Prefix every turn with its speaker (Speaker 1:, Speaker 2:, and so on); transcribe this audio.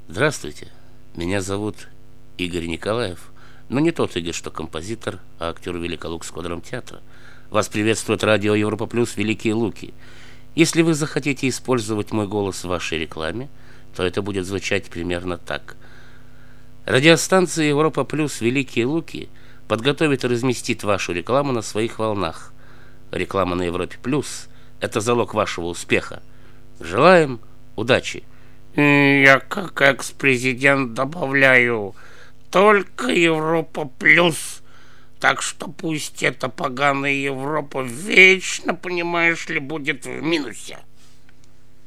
Speaker 1: Здравствуйте, меня зовут Игорь Николаев, но не тот Игорь, что композитор, а актер Великолукского драмтеатра. Вас приветствует радио Европа Плюс «Великие Луки». Если вы захотите использовать мой голос в вашей рекламе, то это будет звучать примерно так. Радиостанция Европа Плюс «Великие Луки» подготовит и разместит вашу рекламу на своих волнах. Реклама на Европе Плюс – это залог вашего успеха. Желаем удачи!
Speaker 2: Я как экс-президент добавляю: только Европа Плюс. Так что пусть эта поганая Европа вечно, понимаешь ли, будет в минусе.